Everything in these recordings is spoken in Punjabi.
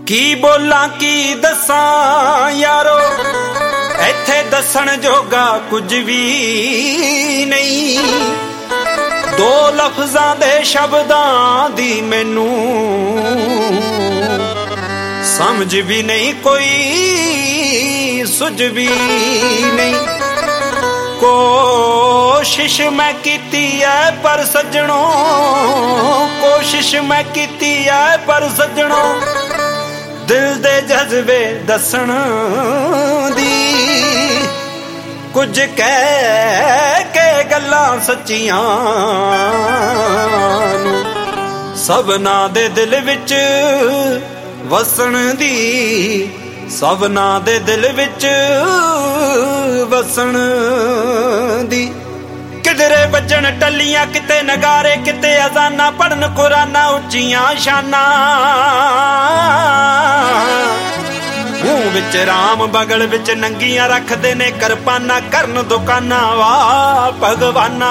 ਕੀ ਬੋਲਾਂ ਕੀ ਦੱਸਾਂ ਯਾਰੋ, ਇੱਥੇ ਦੱਸਣ ਜੋਗਾ ਕੁਝ ਵੀ ਨਹੀਂ। ਦੋ ਲਫ਼ਜ਼ਾਂ ਦੇ ਸ਼ਬਦਾਂ ਦੀ ਮੈਨੂੰ ਸਮਝ ਵੀ ਨਹੀਂ, ਕੋਈ ਸੁਝ ਵੀ ਨਹੀਂ। ਕੋਸ਼ਿਸ਼ ਮੈਂ ਕੀਤੀ ਐ ਪਰ ਸੱਜਣੋ, ਕੋਸ਼ਿਸ਼ ਮੈਂ ਕੀਤੀ ਐ ਪਰ ਸੱਜਣੋ, ਦਿਲ ਦੇ ਜਜ਼ਬੇ ਦੱਸਣ ਦੀ। ਕੁਝ ਕਹਿ ਕੇ ਗੱਲਾਂ ਸੱਚੀਆਂ ਨੂੰ ਸਭਨਾ ਦੇ ਦਿਲ ਵਿੱਚ ਵਸਣ ਦੀ, ਸਭਨਾ ਦੇ ਦਿਲ ਵਿੱਚ ਵਸਣ ਦੀ। ਕਿਧਰੇ ਵੱਜਣ ਟੱਲੀਆਂ, ਕਿਤੇ ਨਗਾਰੇ, ਕਿਤੇ ਅਜ਼ਾਨਾਂ, ਪੜਨ ਕੁਰਾਨਾਂ ਉੱਚੀਆਂ ਸ਼ਾਨਾਂ। ਮੂੰਹ ਵਿੱਚ ਰਾਮ, ਬਗਲ ਵਿੱਚ ਨੰਗੀਆਂ, ਰੱਖਦੇ ਨੇ ਕਿਰਪਾਨਾਂ, ਕਰਨ ਦੁਕਾਨਾਂ ਵਾ ਭਗਵਾਨਾ।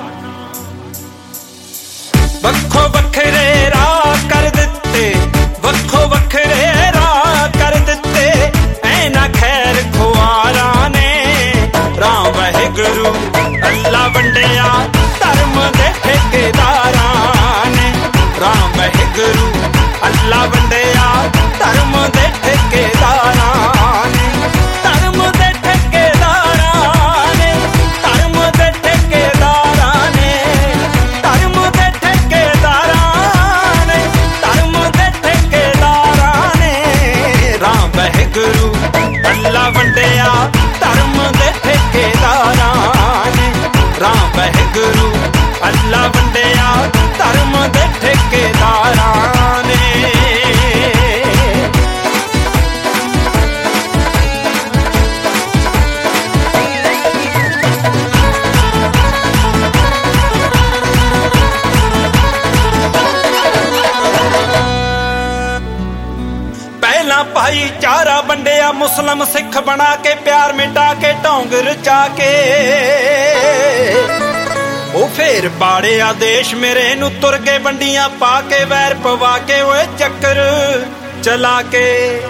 ਵੱਖੋ ਵੱਖਰੇ ਰਾਹ ਕਰ ਦਿੱਤੇ, ਵੱਖੋ ਵੱਖਰੇ ਰਾਹ ਕਰ ਦਿੱਤੇ, ਐਨਾ ਖੈਰ ਖੁਆਰਾਂ ਨੇ। ਰਾਮ ਵਾਹਿਗੁਰੂ ਅੱਲਾ ਵੰਡਿਆ ਧਰਮ ਦੇ ਠੇਕੇਦਾਰਾਂ ਨੇ। ਰਾਮ ਵਾਹਿਗੁਰੂ ਅੱਲਾ ਵੰਡਿਆ ਧਰਮ ਦੇ ਠੇਕੇਦਾਰਾਂ ਨੇ। ਧਰਮ ਦੇ ਠੇਕੇਦਾਰਾਂ ਨੇ, ਧਰਮ ਦੇ ਠੇਕੇਦਾਰਾਂ ਨੇ, ਧਰਮ ਦੇ ਠੇਕੇਦਾਰਾਂ ਨੇ, ਧਰਮ ਦੇ ਠੇਕੇਦਾਰਾਂ ਨੇ। ਰਾਮ ਵਾਹਿਗੁਰੂ ਅੱਲਾ ਵੰਡਿਆ ਧਰਮ ਦੇ ਠੇਕੇਦਾਰਾਂ ਨੇ। ਰਾਮ ਵਾਹਿਗੁਰੂ ਅੱਲਾ ਵੰਡਿਆ ਧਰਮ ਦੇ ਠੇਕੇਦਾਰਾਂ ਨੇ। ਪਹਿਲਾਂ ਭਾਈਚਾਰਾ ਵੰਡਿਆ, ਮੁਸਲਮ ਸਿੱਖ ਬਣਾ ਕੇ, ਪਿਆਰ ਮਿਟਾ ਕੇ, ਢੋਂਗ ਰਚਾ ਕੇ। ਉਹ ਫੇਰ ਬਾੜਿਆ ਦੇਸ਼ ਮੇਰੇ ਨੂੰ, ਤੁਰ ਗਏ ਵੰਡੀਆਂ ਪਾ ਕੇ, ਵੈਰ ਪਵਾ ਕੇ, ਓਏ ਚੱਕਰ ਚਲਾ ਕੇ।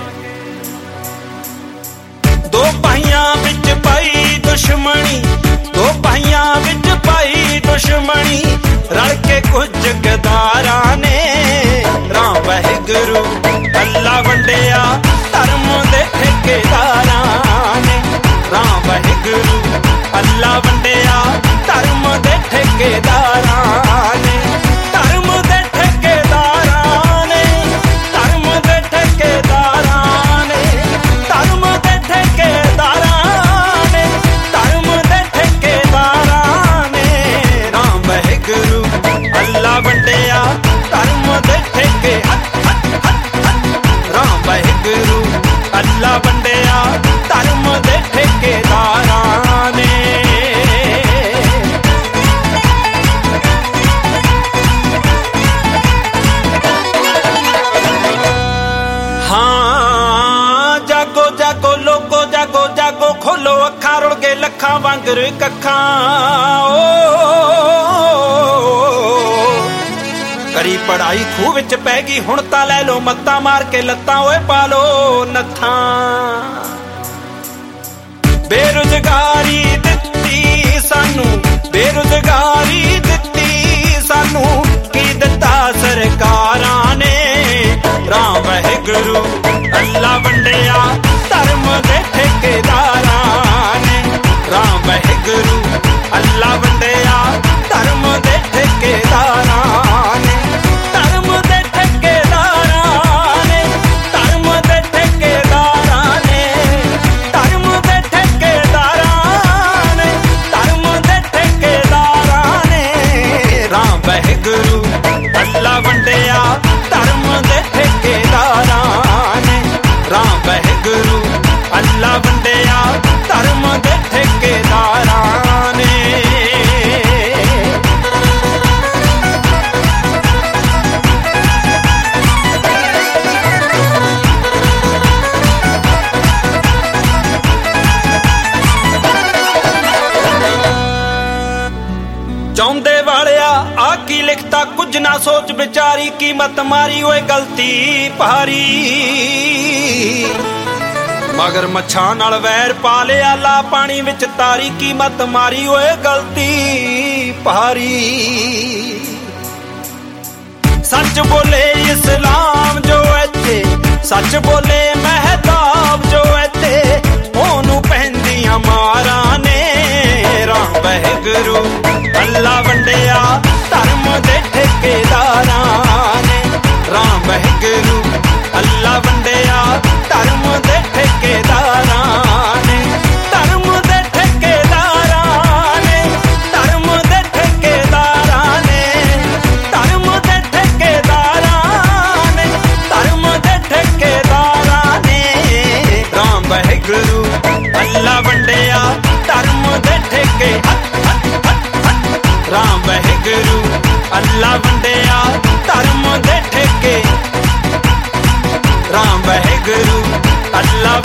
ਦੋ ਭਾਈਆਂ ਵਿੱਚ ਪਾਈ ਦੁਸ਼ਮਣੀ, ਦੋ ਭਾਈਆਂ ਵਿੱਚ ਪਾਈ ਦੁਸ਼ਮਣੀ, ਰਲ ਕੇ ਕੁਝ ਗਦਾਰਾਂ ਨੇ। ਰਾਮ ਵਾਹਿਗੁਰੂ ਅੱਲਾ ਵੰਡਿਆ ਧਰਮ ਦੇ ਠੇਕੇਦਾਰਾਂ ਨੇ। ਰਾਮ ਵਾਹਿਗੁਰੂ ਅੱਲਾ ਵੰਡਿਆ ਧਰਮ ਦੇ ਠੇਕੇਦਾਰਾਂ ਨੇ। ਧਰਮ ਦੇ ਠੇਕੇਦਾਰਾਂ ਨੇ, ਧਰਮ ਦੇ ਠੇਕੇਦਾਰਾਂ ਨੇ, ਧਰਮ ਦੇ ਠੇਕੇਦਾਰਾਂ ਨੇ, ਧਰਮ ਦੇ ਠੇਕੇਦਾਰਾਂ ਨੇ। ਰਾਮ ਵਾਹਿਗੁਰੂ ਅੱਲਾ ਵੰਡਿਆ ਧਰਮ ਦੇ ਠੇਕੇ। ਰਾਮ ਵਾਹਿਗੁਰੂ ਅੱਲਾ ਵੰਡਿਆ ਧਰਮ ਦੇ ਠੇਕੇਦਾਰਾਂ ਨੇ। ਹਾਂ ਜਾਗੋ ਜਾਗੋ ਲੋਕੋ, ਜਾਗੋ ਜਾਗੋ ਖੋਲੋ ਅੱਖਾਂ, ਰੁੜ ਗਏ ਲੱਖਾਂ ਵਾਂਗਰ ਕੱਖਾਂ। ਕਰੀ ਪੜਾਈ ਖੂਹ ਵਿੱਚ ਪੈ ਗਈ, ਹੁਣ ਤਾਂ ਲੈ ਲੋ ਮੱਤਾਂ, ਮਾਰ ਕੇ ਲੱਤਾਂ ਓਏ ਪਾ ਲੋ ਨੱਥਾਂ। ਬੇਰੁਜ਼ਗਾਰੀ ਦਿੱਤੀ ਸਾਨੂੰ, ਬੇਰੁਜ਼ਗਾਰੀ ਦਿੱਤੀ ਸਾਨੂੰ, ਕੀ ਦਿੱਤਾ ਸਰਕਾਰਾਂ ਨੇ। ਰਾਮ ਵਾਹਿਗੁਰੂ ਅੱਲਾ ਵੰਡਿਆ ਧਰਮ ਦੇ ਠੇਕੇਦਾਰਾਂ ਨੇ। ਰਾਮ ਵਾਹਿਗੁਰੂ ਅੱਲਾ ਵੰਡਿਆ ਧਰਮ ਦੇ ਠੇਕੇਦਾਰਾਂ ਨੇ। ਧਰਮ ਦੇ ਠੇਕੇਦਾਰਾਂ ਨੇ, ਧਰਮ ਦੇ ਠੇਕੇਦਾਰਾਂ ਨੇ, ਧਰਮ ਦੇ ਠੇਕੇਦਾਰਾਂ ਨੇ, ਧਰਮ ਦੇ ਠੇਕੇਦਾਰਾਂ ਨੇ। ਰਾਮ ਵਾਹਿਗੁਰੂ ਅੱਲਾ ਵੰਡਿਆ तारी कीमत मारी ओए गलती भारी मगर मच्छां नाल वैर पा लिया ला पानी विच तारी कीमत मारी ओए गलती भारी सच बोले इस्लाम जो इत्थे सच बोले महताब जो इत्थे ओनू पहंदियां मारां ने राम वाहिगुरू अल्लाह वंडिया धर्म दे ठेकेदारां ने राम वाहिगुरू अल्लाह वंडिया धर्म दे ठेकेदारां ने धर्म दे ठेकेदारां ने धर्म दे ठेकेदारां ने धर्म दे ठेकेदारां ने धर्म दे ठेकेदारां ने राम वाहिगुरू अल्लाह वंडिया धर्म दे ठेके राम वाहिगुरू अल्लाह वंडिया धर्म दे ठेके राम वाहिगुरू अल्लाह